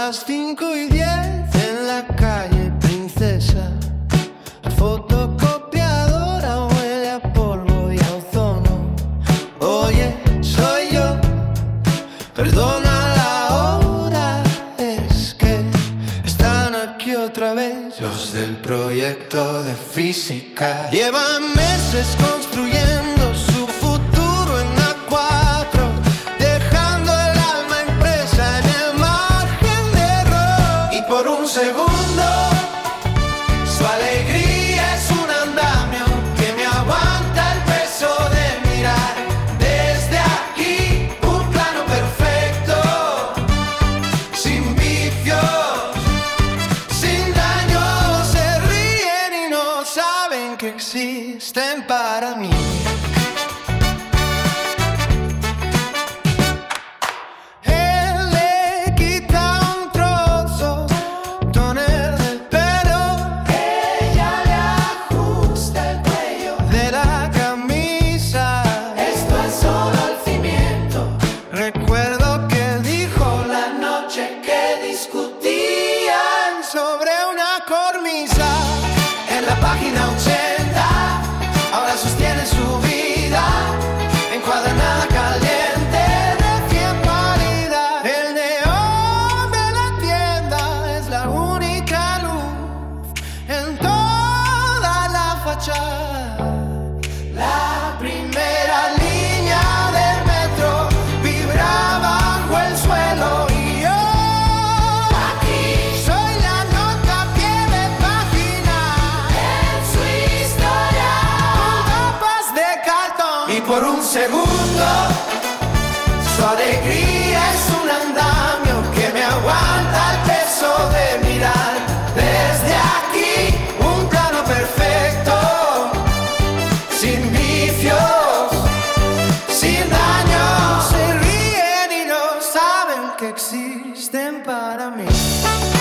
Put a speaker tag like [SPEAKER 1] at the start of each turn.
[SPEAKER 1] las 5:10 en la calle Princesa. La fotocopiadora huele a polvo y a ozono. Oye, soy yo, perdona la hora, es que están aquí otra vez los del proyecto de física. Llevan meses construyendo su futuro en A4, dejando el alma impresa en el margen de error. Y por un segundo su alegría es un andamio que me aguanta el peso de mirar desde aquí un plano perfecto, sin vicios, sin daño. Se ríen y no saben que existen para mí. Él le quita un trozo, tóner del pelo, ella le ajusta el cuello de la camisa. Esto es solo el cimiento. Recuerdo que dijo la noche que discutían sobre una cornisa. En la página 80 ahora sostiene su vida encuadernada caliente, recién pálida. El neón de la tienda es la única luz en toda la fachada. La primera línea del metro vibra bajo el suelo y yo aquí soy la nota a pie de página en su historia, tapas de cartón. Y por un segundo su alegría es un andamio que me aguanta el peso de mirar desde aquí un plano perfecto, sin vicios, sin daño. Se ríen y no saben que existen para mí.